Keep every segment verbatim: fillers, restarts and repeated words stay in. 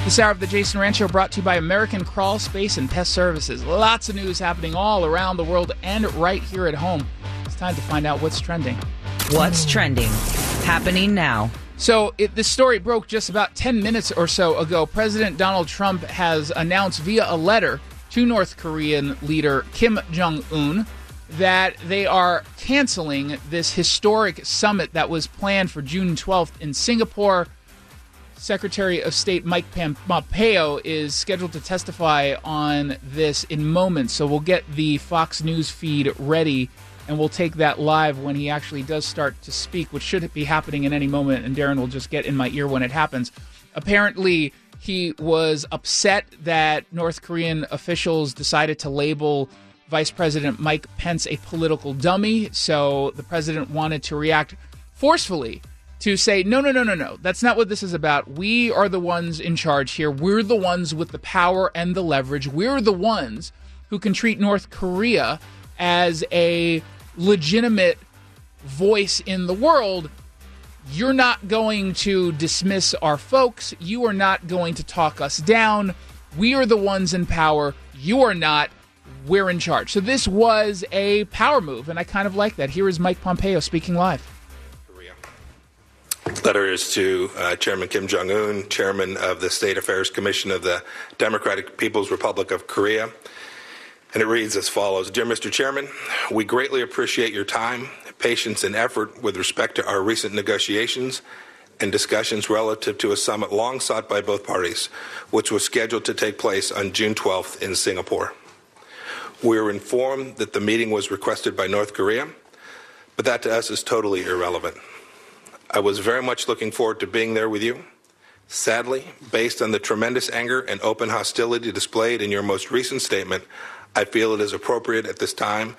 This hour of the Jason Rant Show brought to you by American Crawl Space and Pest Services. Lots of news happening all around the world and right here at home. It's time to find out what's trending. What's trending? Happening now. So it, this story broke just about ten minutes or so ago. President Donald Trump has announced via a letter to North Korean leader Kim Jong-un that they are canceling this historic summit that was planned for June twelfth in Singapore. Secretary of State Mike Pompeo is scheduled to testify on this in moments, so we'll get the Fox News feed ready, and we'll take that live when he actually does start to speak, which should be happening in any moment, and Darren will just get in my ear when it happens. Apparently, he was upset that North Korean officials decided to label Vice President Mike Pence a political dummy, so the president wanted to react forcefully to say, no, no, no, no, no. That's not what this is about. We are the ones in charge here. We're the ones with the power and the leverage. We're the ones who can treat North Korea as a legitimate voice in the world. You're not going to dismiss our folks. You are not going to talk us down. We are the ones in power. You are not. We're in charge. So this was a power move, and I kind of like that. Here is Mike Pompeo speaking live. Letter is to uh, Chairman Kim Jong-un, Chairman of the State Affairs Commission of the Democratic People's Republic of Korea. And it reads as follows. Dear Mister Chairman, we greatly appreciate your time, patience, and effort with respect to our recent negotiations and discussions relative to a summit long sought by both parties, which was scheduled to take place on June twelfth in Singapore. We are informed that the meeting was requested by North Korea, but that to us is totally irrelevant. I was very much looking forward to being there with you. Sadly, based on the tremendous anger and open hostility displayed in your most recent statement, I feel it is appropriate at this time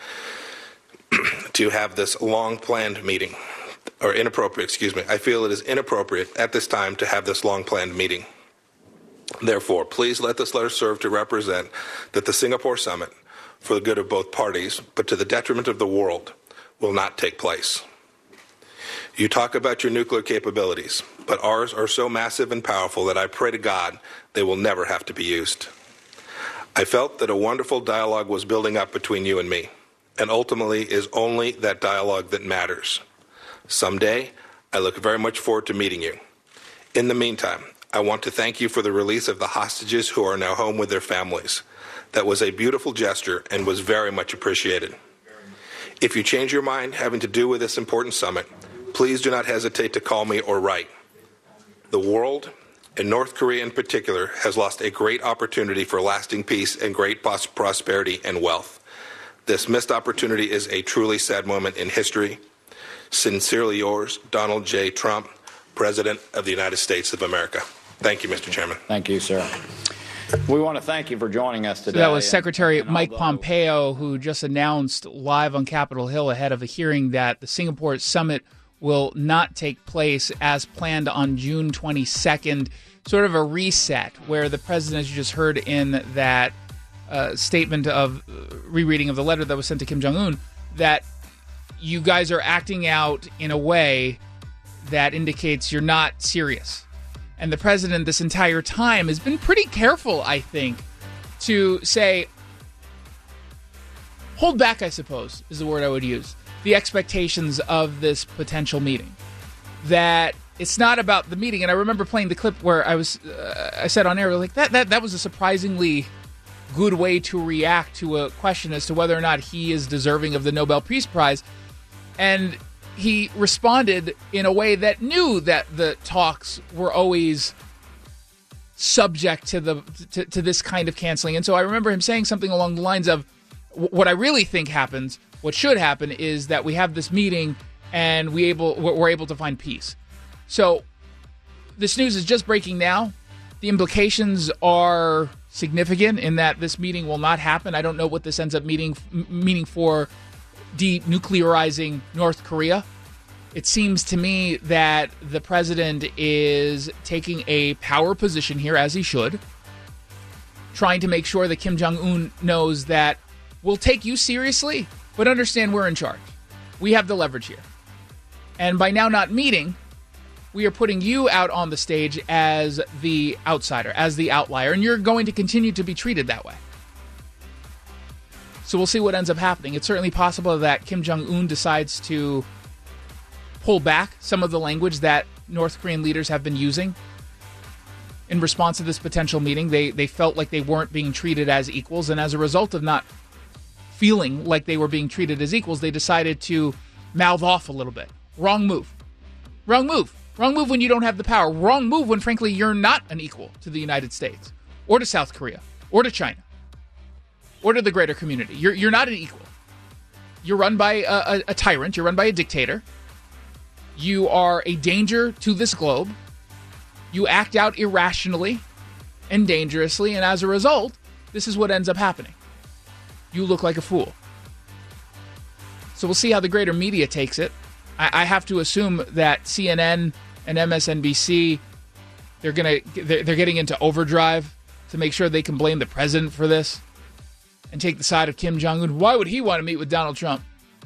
to have this long-planned meeting, or inappropriate, excuse me. I feel it is inappropriate at this time to have this long-planned meeting. Therefore, please let this letter serve to represent that the Singapore summit, for the good of both parties, but to the detriment of the world, will not take place. You talk about your nuclear capabilities, but ours are so massive and powerful that I pray to God they will never have to be used. I felt that a wonderful dialogue was building up between you and me, and ultimately is only that dialogue that matters. Someday, I look very much forward to meeting you. In the meantime, I want to thank you for the release of the hostages who are now home with their families. That was a beautiful gesture and was very much appreciated. If you change your mind having to do with this important summit, please do not hesitate to call me or write. The world, and North Korea in particular, has lost a great opportunity for lasting peace and great prosperity and wealth. This missed opportunity is a truly sad moment in history. Sincerely yours, Donald J. Trump, President of the United States of America. Thank you, Mister Chairman. Thank you, sir. We want to thank you for joining us today. So that was Secretary and, and Mike although, Pompeo, who just announced live on Capitol Hill ahead of a hearing that the Singapore summit will not take place as planned on June twenty-second. Sort of a reset where the president, as you just heard in that uh, statement of uh, rereading of the letter that was sent to Kim Jong-un, that you guys are acting out in a way that indicates you're not serious. And the president this entire time has been pretty careful, I think, to say, hold back, I suppose, is the word I would use, the expectations of this potential meeting. That it's not about the meeting. And I remember playing the clip where I was, uh, I said on air, like, that, that, that was a surprisingly good way to react to a question as to whether or not he is deserving of the Nobel Peace Prize. And he responded in a way that knew that the talks were always subject to the to, to this kind of canceling. And so I remember him saying something along the lines of, what I really think happens, what should happen, is that we have this meeting and we able we're able to find peace. So this news is just breaking now. The implications are significant in that this meeting will not happen. I don't know what this ends up meaning, meaning for denuclearizing North Korea. It seems to me that the president is taking a power position here, as he should, trying to make sure that Kim Jong-un knows that we'll take you seriously, but understand we're in charge. We have the leverage here. And by now not meeting, we are putting you out on the stage as the outsider, as the outlier, and you're going to continue to be treated that way. So we'll see what ends up happening. It's certainly possible that Kim Jong-un decides to pull back some of the language that North Korean leaders have been using in response to this potential meeting. They they felt like they weren't being treated as equals, and as a result of not feeling like they were being treated as equals, they decided to mouth off a little bit. Wrong move. Wrong move. Wrong move when you don't have the power. Wrong move when, frankly, you're not an equal to the United States or to South Korea or to China or to the greater community. You're you're not an equal. You're run by a, a, a tyrant. You're run by a dictator. You are a danger to this globe. You act out irrationally and dangerously, and as a result, this is what ends up happening. You look like a fool. So we'll see how the greater media takes it. I, I have to assume that C N N and M S N B C, they're gonna they're, they're getting into overdrive to make sure they can blame the president for this and take the side of Kim Jong-un. Why would he want to meet with Donald Trump?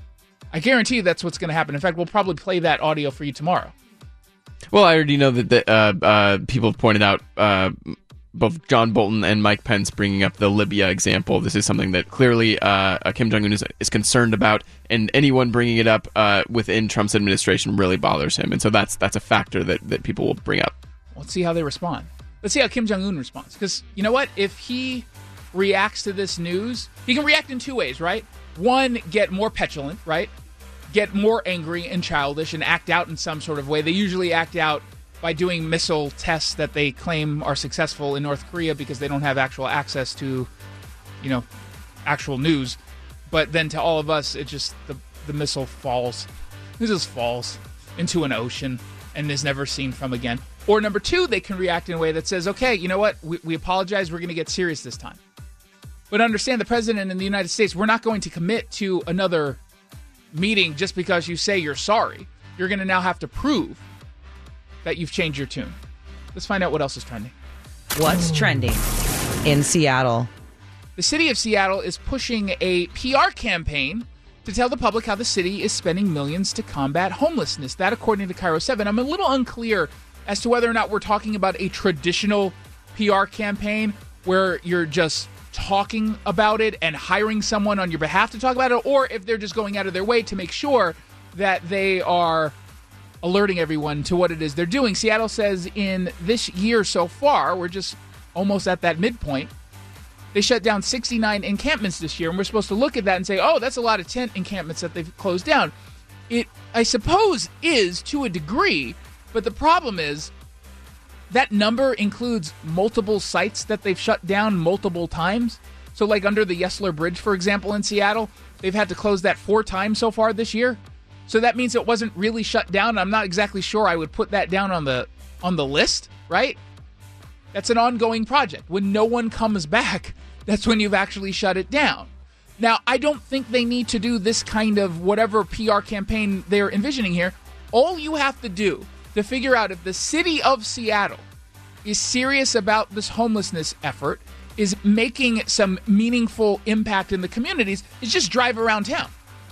I guarantee you that's what's going to happen. In fact, we'll probably play that audio for you tomorrow. Well, I already know that the, uh, uh, people have pointed out uh, both John Bolton and Mike Pence bringing up the Libya example. This is something that clearly uh, Kim Jong-un is, is concerned about, and anyone bringing it up uh, within Trump's administration really bothers him. And so that's that's a factor that, that people will bring up. Let's see how they respond. Let's see how Kim Jong-un responds. Because you know what? If he reacts to this news, he can react in two ways, right? One, get more petulant, right? Get more angry and childish and act out in some sort of way. They usually act out by doing missile tests that they claim are successful in North Korea because they don't have actual access to, you know, actual news. But then to all of us, it just, the, the missile falls. It just falls into an ocean and is never seen from again. Or number two, they can react in a way that says, okay, you know what? We, we apologize. We're going to get serious this time. But understand, the president in the United States, we're not going to commit to another meeting just because you say you're sorry. You're going to now have to prove that you've changed your tune. Let's find out what else is trending. What's trending in Seattle? The city of Seattle is pushing a P R campaign to tell the public how the city is spending millions to combat homelessness. That, according to Cairo seven. I'm a little unclear as to whether or not we're talking about a traditional P R campaign where you're just talking about it and hiring someone on your behalf to talk about it, or if they're just going out of their way to make sure that they are alerting everyone to what it is they're doing. Seattle says in this year so far, we're just almost at that midpoint, they shut down sixty-nine encampments this year, and we're supposed to look at that and say, oh, that's a lot of tent encampments that they've closed down. It, I suppose, is to a degree, but the problem is that number includes multiple sites that they've shut down multiple times. So like under the Yesler Bridge, for example, in Seattle, they've had to close that four times so far this year. So that means it wasn't really shut down. I'm not exactly sure I would put that down on the on the list, right? That's an ongoing project. When no one comes back, that's when you've actually shut it down. Now, I don't think they need to do this kind of whatever P R campaign they're envisioning here. All you have to do to figure out if the city of Seattle is serious about this homelessness effort, is making some meaningful impact in the communities, is just drive around town.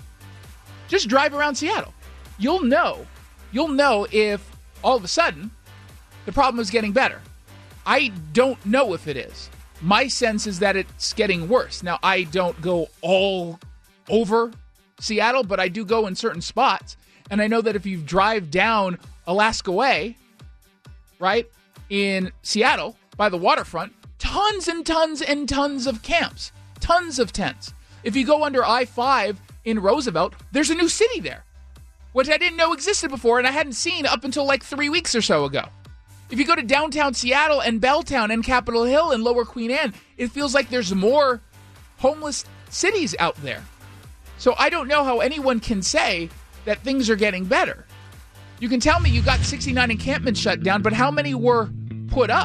Just drive around Seattle. You'll know. You'll know if all of a sudden the problem is getting better. I don't know if it is. My sense is that it's getting worse. Now, I don't go all over Seattle, but I do go in certain spots. And I know that if you drive down Alaska Way, right, in Seattle by the waterfront, tons and tons and tons of camps, tons of tents. If you go under I five in Roosevelt, there's a new city there, which I didn't know existed before and I hadn't seen up until like three weeks or so ago. If you go to downtown Seattle and Belltown and Capitol Hill and Lower Queen Anne, it feels like there's more homeless cities out there. So I don't know how anyone can say that things are getting better. You can tell me you got sixty-nine encampments shut down, but how many were put up?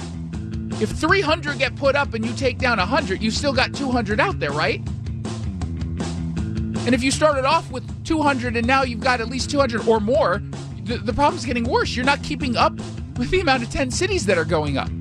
If three hundred get put up and you take down one hundred, you still got two hundred out there, right? And if you started off with two hundred and now you've got at least two hundred or more, the, the problem's getting worse. You're not keeping up with the amount of tent cities that are going up.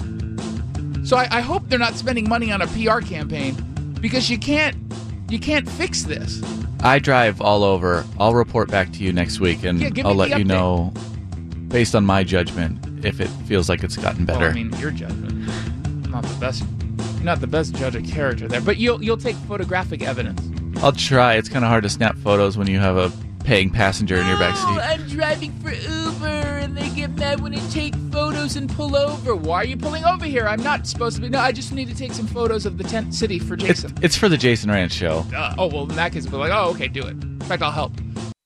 So I, I hope they're not spending money on a P R campaign, because you can't you can't fix this. I drive all over. I'll report back to you next week, and Yeah, give I'll me let the you update. know based on my judgment, if it feels like it's gotten better. Well, I mean, your judgment. I'm not the best. You're not the best judge of character there, but you'll you'll take photographic evidence. I'll try. It's kind of hard to snap photos when you have a paying passenger in your backseat. I'm driving for Uber, and they get mad when I take photos and pull over. Why are you pulling over here? I'm not supposed to be. No, I just need to take some photos of the tent city for Jason. It's, it's for the Jason Ranch show. Uh, oh, well, in that case, we'll be like, oh, okay, do it. In fact, I'll help.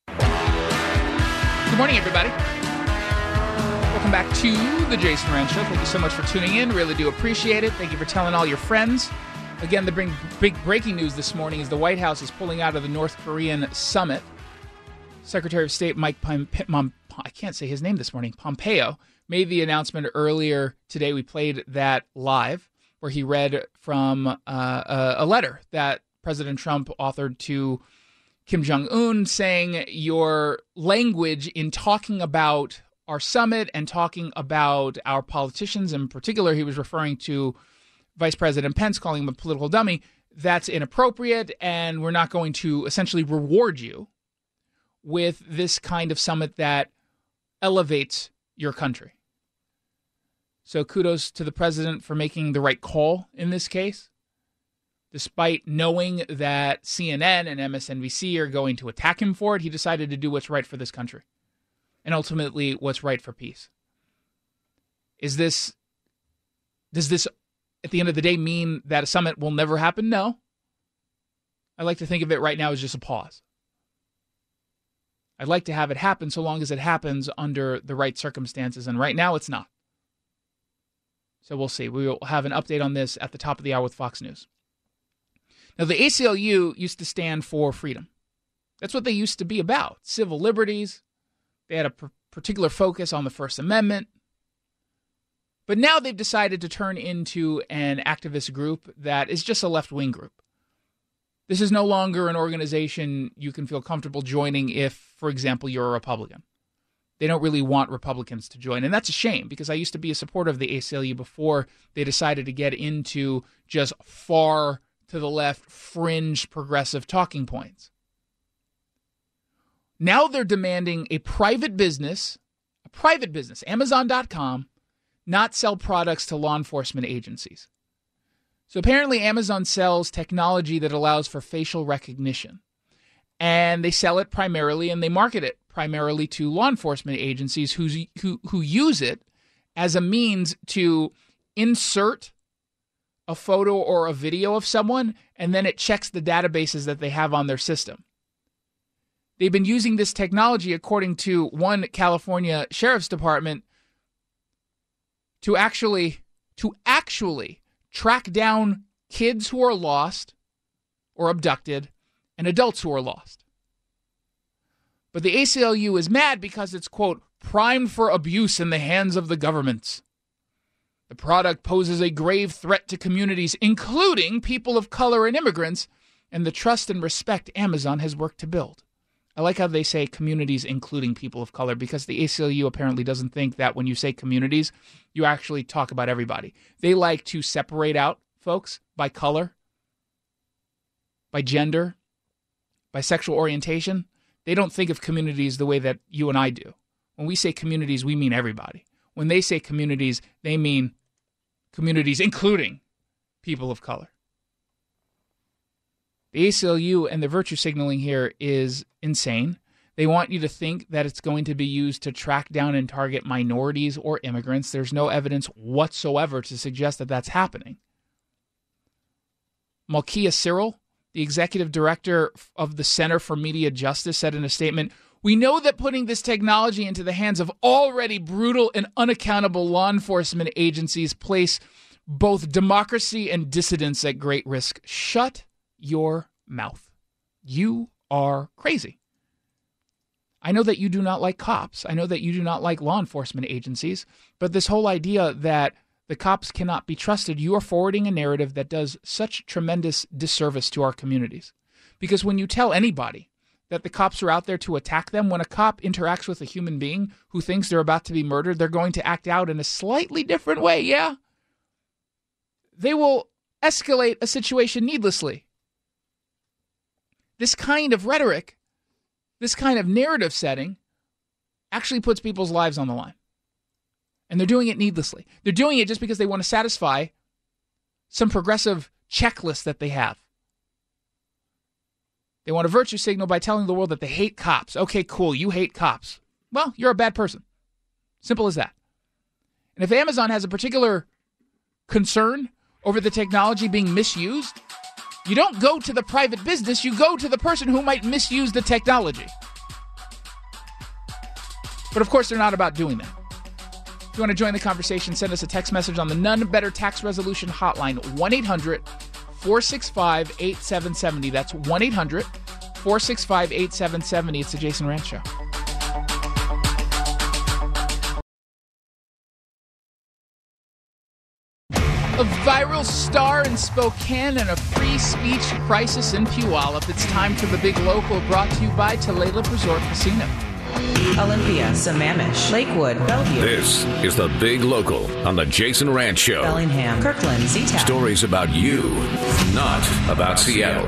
Good morning, everybody. Welcome back to the Jason Ranch Show. Thank you so much for tuning in. Really do appreciate it. Thank you for telling all your friends. Again, the big, big breaking news this morning is the White House is pulling out of the North Korean summit. Secretary of State Mike Pompeo, I can't say his name this morning, Pompeo, made the announcement earlier today. We played that live, where he read from uh, a, a letter that President Trump authored to Kim Jong-un, saying your language in talking about our summit and talking about our politicians, in particular, he was referring to Vice President Pence, calling him a political dummy, that's inappropriate, and we're not going to essentially reward you with this kind of summit that elevates your country. So kudos to the president for making the right call in this case. Despite knowing that C N N and M S N B C are going to attack him for it, he decided to do what's right for this country and ultimately what's right for peace. Is this, does this, at the end of the day, mean that a summit will never happen? No. I like to think of it right now as just a pause. I'd like to have it happen so long as it happens under the right circumstances, and right now it's not. So we'll see. We will have an update on this at the top of the hour with Fox News. Now, the A C L U used to stand for freedom. That's what they used to be about, civil liberties. They had a p- particular focus on the First Amendment. But now they've decided to turn into an activist group that is just a left-wing group. This is no longer an organization you can feel comfortable joining if, for example, you're a Republican. They don't really want Republicans to join. And that's a shame, because I used to be a supporter of the A C L U before they decided to get into just far to the left, fringe, progressive talking points. Now they're demanding a private business, a private business, Amazon dot com, not sell products to law enforcement agencies. So apparently Amazon sells technology that allows for facial recognition. And they sell it primarily and they market it primarily to law enforcement agencies who, who, who use it as a means to insert a photo or a video of someone, and then it checks the databases that they have on their system. They've been using this technology, according to one California Sheriff's Department, to actually, to actually track down kids who are lost or abducted and adults who are lost. But the A C L U is mad because it's, quote, primed for abuse in the hands of the governments. The product poses a grave threat to communities, including people of color and immigrants, and the trust and respect Amazon has worked to build. I like how they say communities including people of color, because the A C L U apparently doesn't think that when you say communities, you actually talk about everybody. They like to separate out folks by color, by gender, by sexual orientation. They don't think of communities the way that you and I do. When we say communities, we mean everybody. When they say communities, they mean communities including people of color. The A C L U and the virtue signaling here is insane. They want you to think that it's going to be used to track down and target minorities or immigrants. There's no evidence whatsoever to suggest that that's happening. Malkia Cyril, the executive director of the Center for Media Justice, said in a statement, "We know that putting this technology into the hands of already brutal and unaccountable law enforcement agencies place both democracy and dissidents at great risk. Shut your mouth. You are crazy. I know that you do not like cops. I know that you do not like law enforcement agencies, but this whole idea that the cops cannot be trusted, you are forwarding a narrative that does such tremendous disservice to our communities. Because when you tell anybody that the cops are out there to attack them, when a cop interacts with a human being who thinks they're about to be murdered, they're going to act out in a slightly different way, yeah? They will escalate a situation needlessly. This kind of rhetoric, this kind of narrative setting actually puts people's lives on the line. And they're doing it needlessly. They're doing it just because they want to satisfy some progressive checklist that they have. They want to virtue signal by telling the world that they hate cops. Okay, cool, you hate cops. Well, you're a bad person. Simple as that. And if Amazon has a particular concern over the technology being misused, you don't go to the private business, you go to the person who might misuse the technology. But of course, they're not about doing that. If you want to join the conversation, send us a text message on the None Better Tax Resolution Hotline, one eight hundred four six five eight seven seven zero. That's one eight hundred four six five eight seven seven zero. It's the Jason Rantz Show. A viral star in Spokane and a free speech crisis in Puyallup. It's time for the Big Local, brought to you by Tulalip Resort Casino. Olympia, Sammamish, Lakewood, Bellevue. This is the Big Local on the Jason Rantz Show. Bellingham, Kirkland, Z-Town. Stories about you, not about Seattle.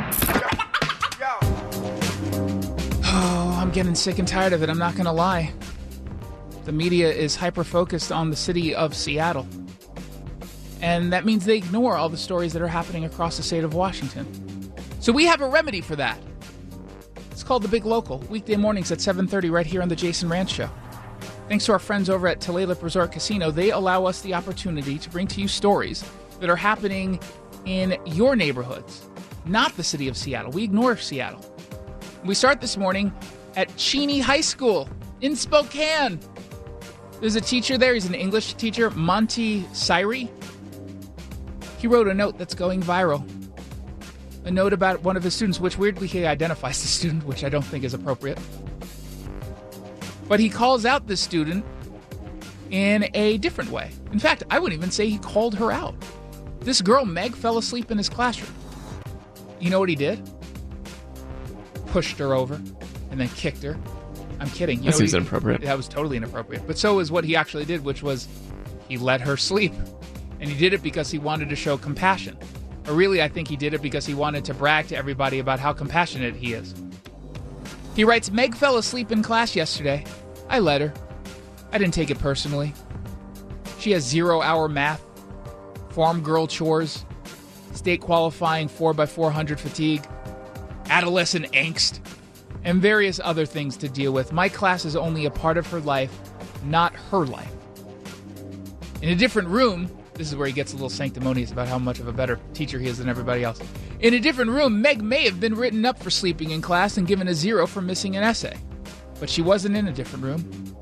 Oh, I'm getting sick and tired of it. I'm not going to lie. The media is hyper-focused on the city of Seattle. And that means they ignore all the stories that are happening across the state of Washington. So we have a remedy for that. It's called The Big Local, weekday mornings at seven thirty right here on the Jason Rantz Show. Thanks to our friends over at Tulalip Resort Casino, they allow us the opportunity to bring to you stories that are happening in your neighborhoods, not the city of Seattle. We ignore Seattle. We start this morning at Cheney High School in Spokane. There's a teacher there. He's an English teacher, Monty Syrie. He wrote a note that's going viral. A note about one of his students, which weirdly he identifies the student, which I don't think is appropriate. But he calls out this student in a different way. In fact, I wouldn't even say he called her out. This girl, Meg, fell asleep in his classroom. You know what he did? Pushed her over and then kicked her. I'm kidding. You That know seems he, inappropriate. That was totally inappropriate. But so is what he actually did, which was he let her sleep. And he did it because he wanted to show compassion. Or really, I think he did it because he wanted to brag to everybody about how compassionate he is. He writes, Meg fell asleep in class yesterday. I let her. I didn't take it personally. She has zero-hour math, farm girl chores, state qualifying four by four hundred fatigue, adolescent angst, and various other things to deal with. My class is only a part of her life, not her life. In a different room, this is where he gets a little sanctimonious about how much of a better teacher he is than everybody else. In a different room, Meg may have been written up for sleeping in class and given a zero for missing an essay. But she wasn't in a different room.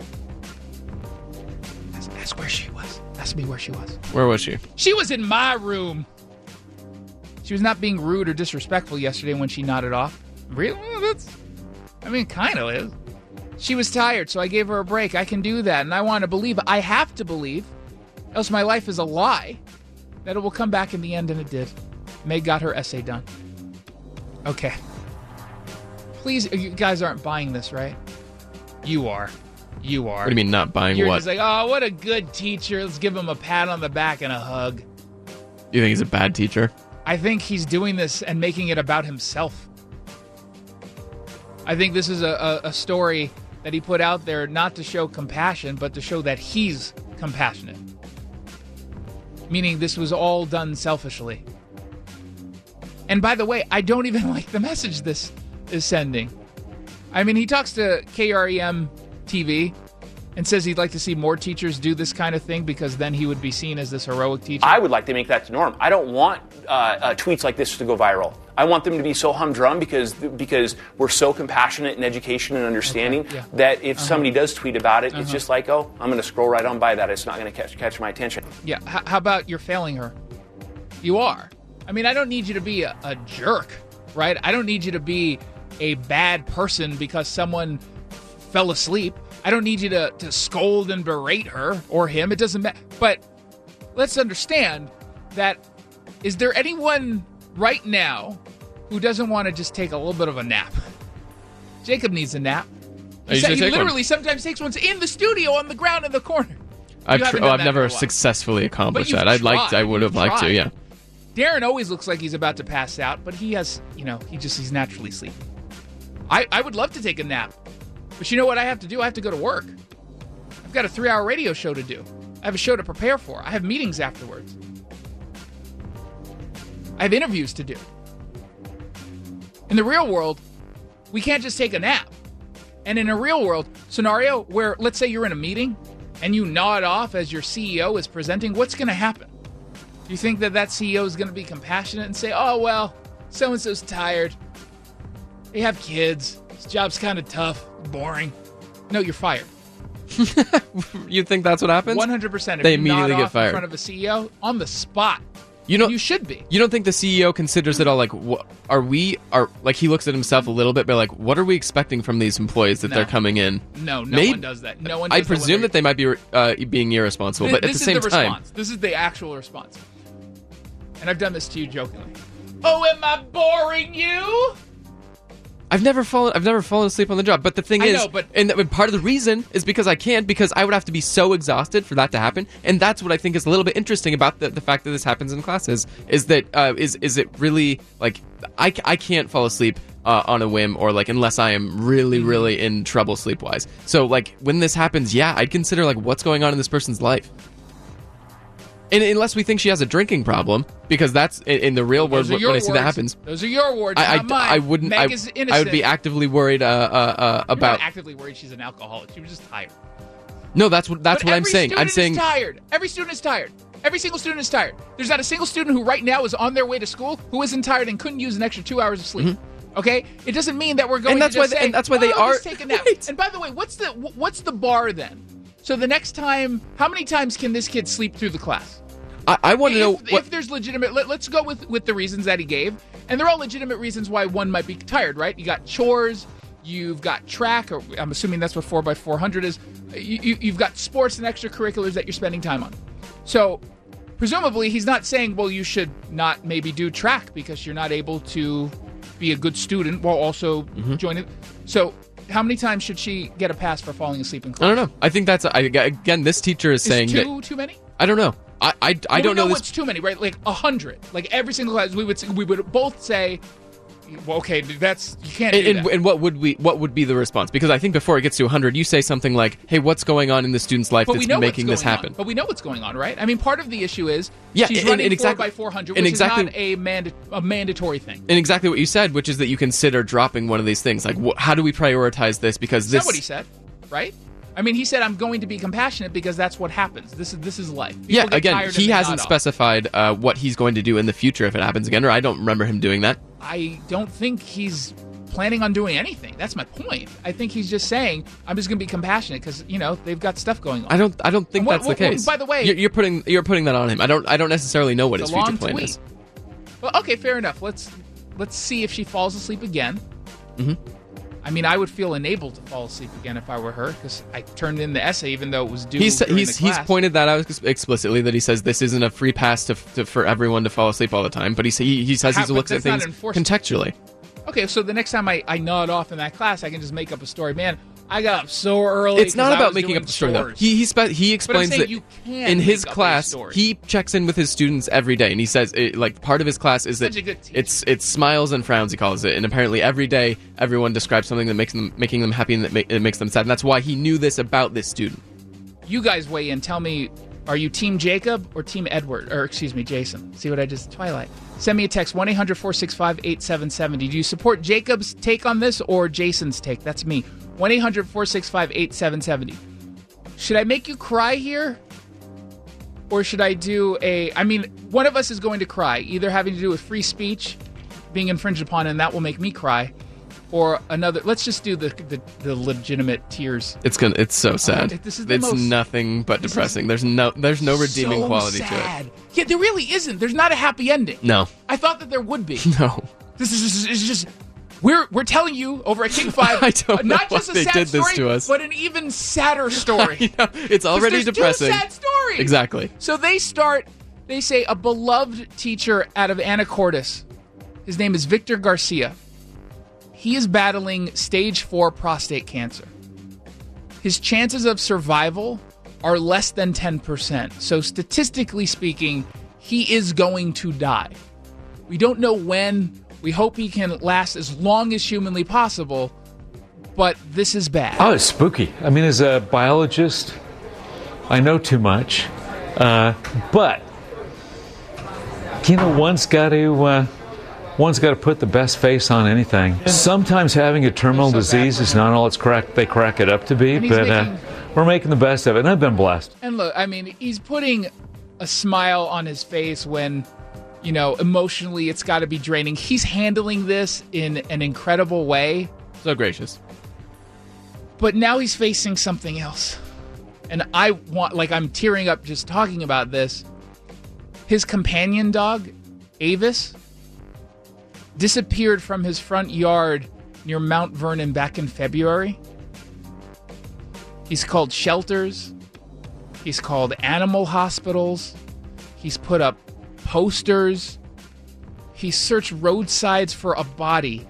Ask, ask where she was. Ask me where she was. Where was she? She was in my room. She was not being rude or disrespectful yesterday when she nodded off. Really? Well, that's... I mean, kind of is. She was tired, so I gave her a break. I can do that, and I want to believe. I have to believe, else my life is a lie, that it will come back in the end, and it did. Meg got her essay done. Okay. Please, you guys aren't buying this, right? You are. You are. What do you mean not buying You're what? just like, oh, what a good teacher. Let's give him a pat on the back and a hug. You think he's a bad teacher? I think he's doing this and making it about himself. I think this is a, a, a story that he put out there not to show compassion, but to show that he's compassionate. Meaning this was all done selfishly. And by the way, I don't even like the message this is sending. I mean, he talks to K R E M T V and says he'd like to see more teachers do this kind of thing because then he would be seen as this heroic teacher. I would like to make that the norm. I don't want uh, uh, tweets like this to go viral. I want them to be so humdrum because because we're so compassionate in education and understanding okay, yeah. that if uh-huh. somebody does tweet about it, uh-huh. it's just like, oh, I'm going to scroll right on by that. It's not going to catch catch my attention. Yeah, H- how about you're failing her? You are. I mean, I don't need you to be a, a jerk, right? I don't need you to be a bad person because someone fell asleep. I don't need you to, to scold and berate her or him. It doesn't matter. But let's understand that is there anyone right now who doesn't want to just take a little bit of a nap? Jacob needs a nap. I He, sa- usually he take literally one. sometimes takes one in the studio on the ground in the corner. I've, You tr- haven't oh, done I've that never in a while. successfully accomplished But that. you've I'd liked. tried. I would have You've liked to. tried. Yeah. Darren always looks like he's about to pass out, but he has, you know, he just, he's naturally sleepy. I, I would love to take a nap, but you know what I have to do? I have to go to work. I have I've got a three-hour radio show to do. I have a show to prepare for. I have meetings afterwards. I have interviews to do. In the real world, we can't just take a nap. And in a real world scenario where, let's say you're in a meeting and you nod off as your C E O is presenting, what's going to happen? Do you think that that C E O is going to be compassionate and say, oh, well, so-and-so's tired. They have kids. This job's kind of tough, boring. No, you're fired. You think that's what happens? one hundred percent. If They you immediately nod get off fired. in front of a C E O, on the spot. You know, you should be. You don't think the C E O considers it all like, what, are we, are like he looks at himself a little bit, but like, what are we expecting from these employees that No. they're coming in? No, no Maybe- one does that. No one does I that presume when that they might be uh, being irresponsible, Th- but at this the same is the time, response. This is the actual response. And I've done this to you jokingly. Oh, am I boring you? I've never fallen. I've never fallen asleep on the job. But the thing I is, know, but- and, and part of the reason is because I can't, because I would have to be so exhausted for that to happen. And that's what I think is a little bit interesting about the, the fact that this happens in classes. Is that uh, is is it really like I, I can't fall asleep uh, on a whim or like unless I am really really in trouble sleep wise. So like when this happens, yeah, I'd consider like what's going on in this person's life. And unless we think she has a drinking problem, because that's in, in the real world Those are when your I see that words. happens. Those are your words, I, I, not mine. I wouldn't. Meg I, is I innocent. would be actively worried uh, uh, uh, You're about. not actively worried she's an alcoholic. She was just tired. No, that's what that's But what I'm every saying. student I'm saying is tired. Every student is tired. Every single student is tired. There's not a single student who right now is on their way to school who isn't tired and couldn't use an extra two hours of sleep. Okay, it doesn't mean that we're going And that's to why just they- say, and that's why they "Oh, are- just take a nap." Right. And by the way, what's the wh- what's the bar then? So the next time, how many times can this kid sleep through the class? I, I want to know If, what. if there's legitimate, let, let's go with with the reasons that he gave, and they're all legitimate reasons why one might be tired, right? You got chores, you've got track, or I'm assuming that's what four by four hundred is. You, you, you've got sports and extracurriculars that you're spending time on. So presumably he's not saying, well, you should not maybe do track because you're not able to be a good student while also Mm-hmm. joining. So how many times should she get a pass for falling asleep in class? I don't know. I think that's I, again. This teacher is Is saying two that too many? I don't know. I I, I Well, don't we know, know this. what's too many, right? Like a hundred. Like every single class, we would we would both say, well, "Okay, that's you can't And, do and, that." and what would we? What would be the response? Because I think before it gets to one hundred, you say something like, "Hey, what's going on in the student's life but we that's know making what's this going happen?" on. But we know what's going on, right? I mean, part of the issue is Yeah, she's and- running and exactly- four by four hundred, and which exactly- is not a manda- a mandatory thing. And exactly what you said, which is that you consider dropping one of these things. Like, wh- how do we prioritize this? Because Is this. that what he said? Right? I mean, he said, "I'm going to be compassionate because that's what happens. This is this is life." People Yeah, get again, tired and he they hasn't nod off. specified uh, what he's going to do in the future if it happens again, or I don't remember him doing that. I don't think he's planning on doing anything. That's my point. I think he's just saying, "I'm just going to be compassionate because you know they've got stuff going on." I don't. I don't think And what- that's what- the what- case. by the way- you're, you're putting you're putting that on him. I don't. I don't necessarily know what It's his a long future plan tweet. is. Well, okay, fair enough. Let's let's see if she falls asleep again. Mm-hmm. I mean, I would feel enabled to fall asleep again if I were her because I turned in the essay even though it was due. He's during he's the he's class. pointed that out explicitly that he says this isn't a free pass to, to for everyone to fall asleep all the time. But he he, he says How- he but looks at that's not things enforceable. contextually. Okay, so the next time I, I nod off in that class, I can just make up a story. Man, I got up so early. It's not 'cause I about was making doing up the story though. chores. He he spe- he explains saying that you can in his make up a class story. he checks in with his students every day, and he says it, like part of his class is that Such a good teacher. it's it's smiles and frowns he calls it, and apparently every day everyone describes something that makes them making them happy and that ma- it makes them sad, and that's why he knew this about this student. You guys weigh in. Tell me, are you Team Jacob or Team Edward? Or excuse me, Jason. See what I just Twilight. Send me a text one eight hundred four six five eight seven seven zero. Do you support Jacob's take on this or Jason's take? That's me. one eight hundred four six five eight seven seven zero. Should I make you cry here? Or should I do a... I mean, one of us is going to cry, either having to do with free speech being infringed upon, and that will make me cry, or another... Let's just do the the, the legitimate tears. It's gonna it's so sad. this is the it's most- nothing but this is depressing. There's no there's no redeeming So quality sad. to it. Yeah, there really isn't. There's not a happy ending. No, I thought that there would be. no. This is this is, this is just we're we're telling you over at King Five I don't uh, not know just why a they sad did this story, to us. but an even sadder story. You know, it's 'Cause already there's depressing. Two sad stories. Exactly. So they start. They say a beloved teacher out of Anacortes. His name is Victor Garcia. He is battling stage four prostate cancer. His chances of survival are less than ten percent. So statistically speaking, he is going to die. We don't know when. We hope he can last as long as humanly possible, but this is bad. Oh, it's spooky. I mean, as a biologist, I know too much. Uh, but, you know, one's got to... Uh, One's got to put the best face on anything. Sometimes having a terminal so disease is not all it's crack, they crack it up to be, but making, uh, we're making the best of it, and I've been blessed. And look, I mean, he's putting a smile on his face when, you know, emotionally it's got to be draining. He's handling this in an incredible way. So gracious. But now he's facing something else. And I want, like, I'm tearing up just talking about this. His companion dog, Avis, disappeared from his front yard near Mount Vernon back in February. He's called shelters. He's called animal hospitals. He's put up posters. He searched roadsides for a body.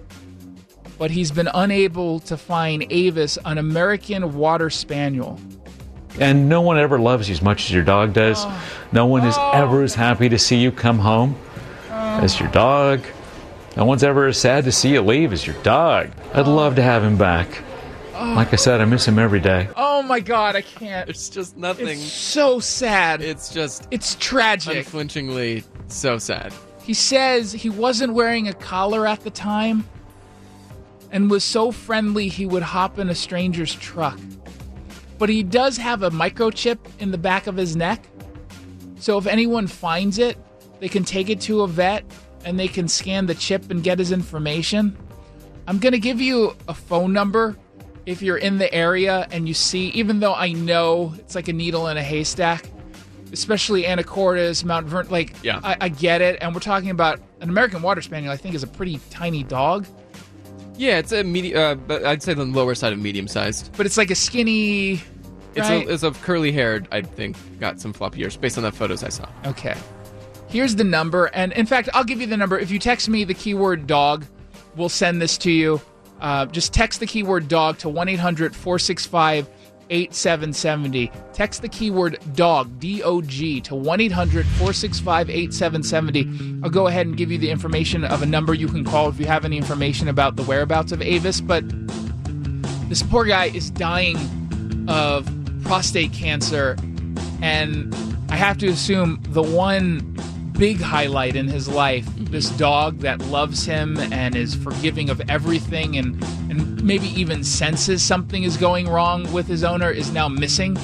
But he's been unable to find Avis, an American water spaniel. And no one ever loves you as much as your dog does. Oh. No one is oh. ever as happy to see you come home oh. as your dog. No one's ever as sad to see you leave as your dog. I'd love to have him back. Oh. Like I said, I miss him every day. Oh my God, I can't. It's just nothing. It's so sad. It's just... It's tragic. Unflinchingly so sad. He says he wasn't wearing a collar at the time and was so friendly he would hop in a stranger's truck. But he does have a microchip in the back of his neck. So if anyone finds it, they can take it to a vet and they can scan the chip and get his information. I'm going to give you a phone number if you're in the area and you see, even though I know it's like a needle in a haystack, especially Anacortes, Mount Vernon, like, yeah. I, I get it. And we're talking about an American Water Spaniel, I think, is a pretty tiny dog. Yeah, it's a medium, uh, I'd say the lower side of medium-sized. But it's like a skinny... It's, right? a, it's a curly-haired, I think, got some floppy ears, based on the photos I saw. Okay. Here's the number, and in fact, I'll give you the number. If you text me the keyword dog, we'll send this to you. Uh, just text the keyword dog to one eight hundred four six five eight seven seven zero. Text the keyword dog, D O G, to one eight hundred four six five eight seven seven zero. I'll go ahead and give you the information of a number you can call if you have any information about the whereabouts of Avis. But this poor guy is dying of prostate cancer, and I have to assume the one big highlight in his life, this dog that loves him and is forgiving of everything and, and maybe even senses something is going wrong with his owner, is now missing.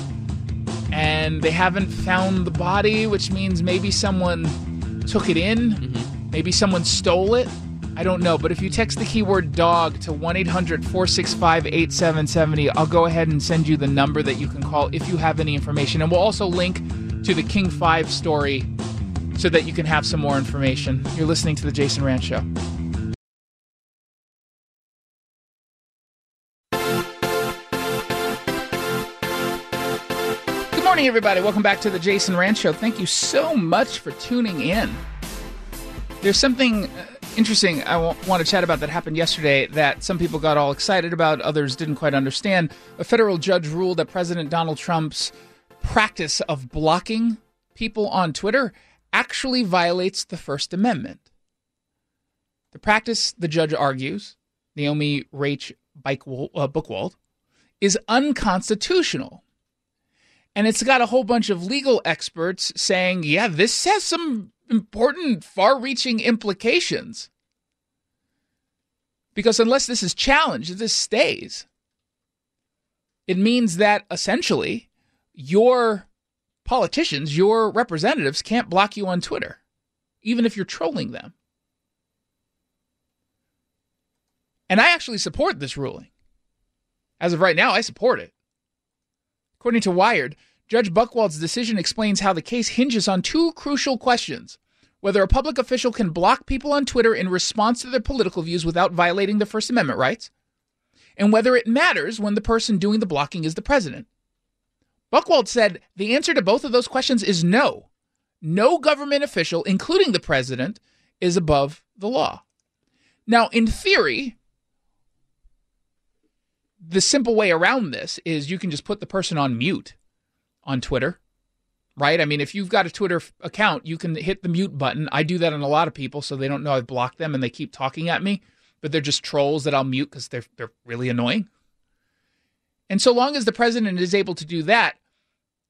And they haven't found the body, which means maybe someone took it in. Mm-hmm. Maybe someone stole it. I don't know. But if you text the keyword dog to one eight hundred four six five eight seven seven zero, I'll go ahead and send you the number that you can call if you have any information. And we'll also link to the King five story so that you can have some more information. You're listening to The Jason Rantz Show. Good morning, everybody. Welcome back to The Jason Rantz Show. Thank you so much for tuning in. There's something uh, interesting I w- want to chat about that happened yesterday that some people got all excited about, others didn't quite understand. A federal judge ruled that President Donald Trump's practice of blocking people on Twitter actually violates the First Amendment. The practice, the judge argues, Naomi Rach Buchwald, is unconstitutional. And it's got a whole bunch of legal experts saying, yeah, this has some important, far-reaching implications. Because unless this is challenged, this stays. It means that, essentially, your politicians, your representatives can't block you on Twitter, even if you're trolling them. And I actually support this ruling. As of right now, I support it. According to Wired, Judge Buchwald's decision explains how the case hinges on two crucial questions: whether a public official can block people on Twitter in response to their political views without violating their First Amendment rights, and whether it matters when the person doing the blocking is the president. Buchwald said the answer to both of those questions is no. No government official, including the president, is above the law. Now, in theory, the simple way around this is you can just put the person on mute on Twitter, right? I mean, if you've got a Twitter f- account, you can hit the mute button. I do that on a lot of people so they don't know I've blocked them and they keep talking at me, but they're just trolls that I'll mute because they're, they're really annoying. And so long as the president is able to do that,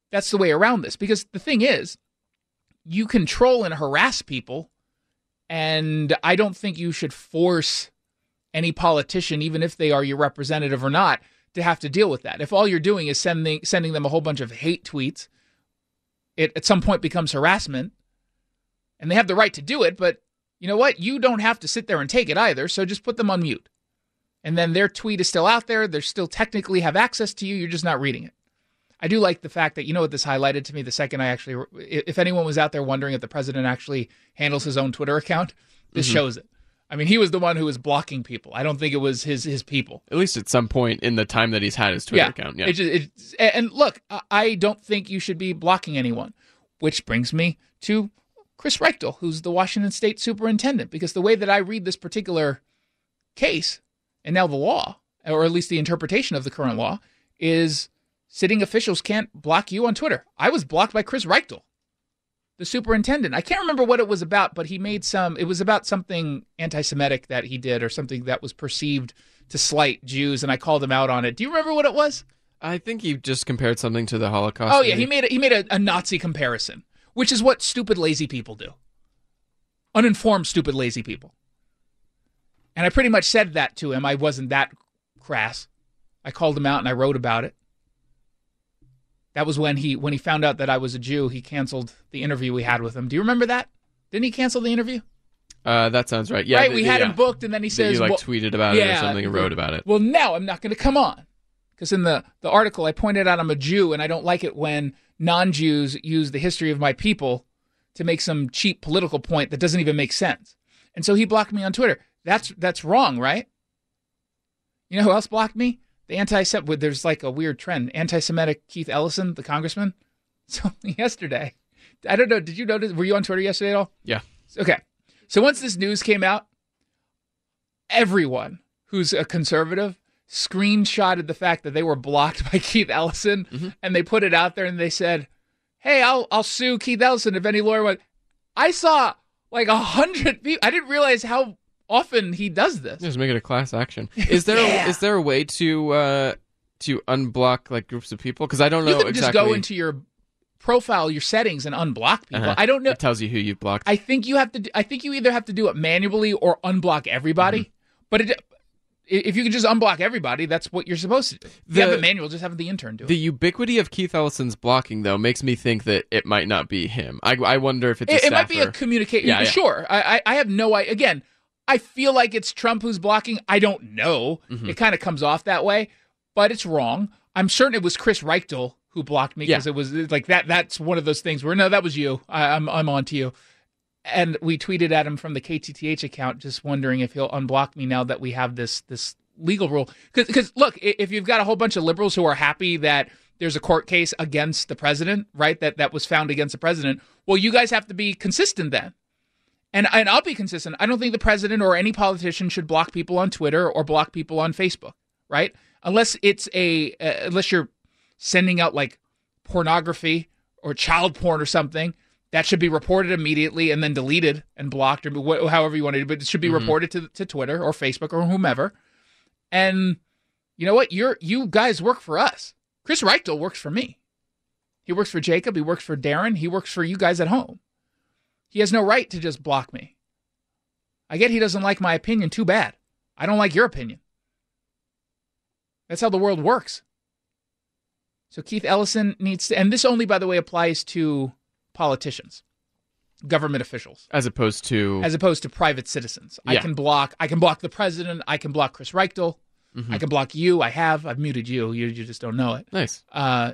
that's the way around this. Because the thing is, you control and harass people, and I don't think you should force any politician, even if they are your representative or not, to have to deal with that. If all you're doing is sending sending them a whole bunch of hate tweets, it at some point becomes harassment, and they have the right to do it, but you know what? You don't have to sit there and take it either, so just put them on mute. And then their tweet is still out there. They still technically have access to you. You're just not reading it. I do like the fact that, you know what this highlighted to me the second I actually, if anyone was out there wondering if the president actually handles his own Twitter account, this mm-hmm. shows it. I mean, he was the one who was blocking people. I don't think it was his his people. At least at some point in the time that he's had his Twitter yeah, account. Yeah. It just, it, and look, I don't think you should be blocking anyone, which brings me to Chris Reichel, who's the Washington State superintendent, because the way that I read this particular case, and now the law, or at least the interpretation of the current law, is sitting officials can't block you on Twitter. I was blocked by Chris Reichel, the superintendent. I can't remember what it was about, but he made some, it was about something anti-Semitic that he did, or something that was perceived to slight Jews, and I called him out on it. Do you remember what it was? I think he just compared something to the Holocaust. Oh, yeah, he made a, he made a, a Nazi comparison, which is what stupid, lazy people do. Uninformed, stupid, lazy people. And I pretty much said that to him. I wasn't that crass. I called him out and I wrote about it. That was when he when he found out that I was a Jew, he canceled the interview we had with him. Do you remember that? Didn't he cancel the interview? Uh, that sounds right. Yeah, right, the, we the, had yeah. him booked, and then he says... You like well, tweeted about yeah, it or something and wrote about it. Well, now I'm not going to come on. Because in the, the article, I pointed out I'm a Jew, and I don't like it when non-Jews use the history of my people to make some cheap political point that doesn't even make sense. And so he blocked me on Twitter. That's that's wrong, right? You know who else blocked me? The anti-Semitic, there's like a weird trend. Anti-Semitic Keith Ellison, the congressman. So yesterday, I don't know, did you notice, were you on Twitter yesterday at all? Yeah. Okay. So once this news came out, everyone who's a conservative screenshotted the fact that they were blocked by Keith Ellison, mm-hmm. and they put it out there and they said, hey, I'll I'll sue Keith Ellison if any lawyer went. I saw like a hundred people. I didn't realize how often he does this. Just make it a class action. Is there yeah. a, is there a way to uh, to unblock like groups of people? Because I don't know you can exactly. just go into your profile, your settings, and unblock people. Uh-huh. I don't know. It tells you who you've blocked. I think you have to. Do, I think you either have to do it manually or unblock everybody. Mm-hmm. But it, if you could just unblock everybody, that's what you're supposed to do. If the, you have it manual, just have the intern do it. The ubiquity of Keith Ellison's blocking, though, makes me think that it might not be him. I, I wonder if it's a it, staffer. It might be a communication. Yeah, yeah. Sure. I, I have no idea. Again, I feel like it's Trump who's blocking. I don't know. Mm-hmm. It kind of comes off that way, but it's wrong. I'm certain it was Chris Reichel who blocked me because yeah. it was like that. That's one of those things where, no, that was you. I, I'm I'm on to you. And we tweeted at him from the K T T H account, just wondering if he'll unblock me now that we have this this legal rule. Because, look, if you've got a whole bunch of liberals who are happy that there's a court case against the president, right, that, that was found against the president, well, you guys have to be consistent then. And, and I'll be consistent. I don't think the president or any politician should block people on Twitter or block people on Facebook, right? Unless it's a uh, unless you're sending out, like, pornography or child porn or something. That should be reported immediately and then deleted and blocked or wh- however you want to do it. But it should be mm-hmm. reported to, to Twitter or Facebook or whomever. And you know what? You're you guys work for us. Chris Reichel works for me. He works for Jacob. He works for Darren. He works for you guys at home. He has no right to just block me. I get he doesn't like my opinion. Too bad. I don't like your opinion. That's how the world works. So Keith Ellison needs to, and this only, by the way, applies to politicians, government officials, as opposed to as opposed to private citizens. Yeah. I can block. I can block the president. I can block Chris Reichel. Mm-hmm. I can block you. I have. I've muted you. You, you just don't know it. Nice. Uh,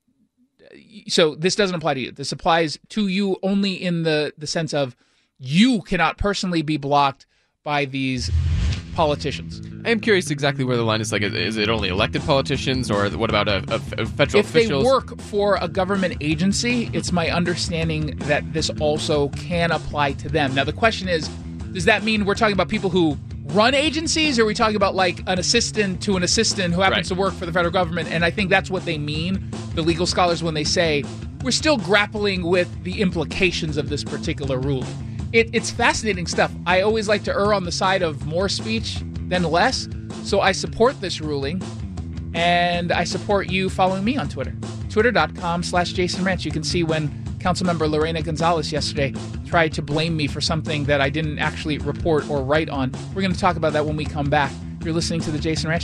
so this doesn't apply to you. This applies to you only in the the sense of you cannot personally be blocked by these politicians. I am curious exactly where the line is. Like, is it only elected politicians, or what about a, a, a federal if officials? If they work for a government agency, it's my understanding that this also can apply to them. Now, the question is, does that mean we're talking about people who run agencies, or are we talking about like an assistant to an assistant who happens right. to work for the federal government? And I think that's what they mean, the legal scholars, when they say we're still grappling with the implications of this particular ruling. It, it's fascinating stuff. I always like to err on the side of more speech than less. So I support this ruling, and I support you following me on Twitter. twitter.com slash Jason Ranch. You can see when Councilmember Lorena Gonzalez yesterday tried to blame me for something that I didn't actually report or write on. We're going to talk about that when we come back. You're listening to The Jason Ranch.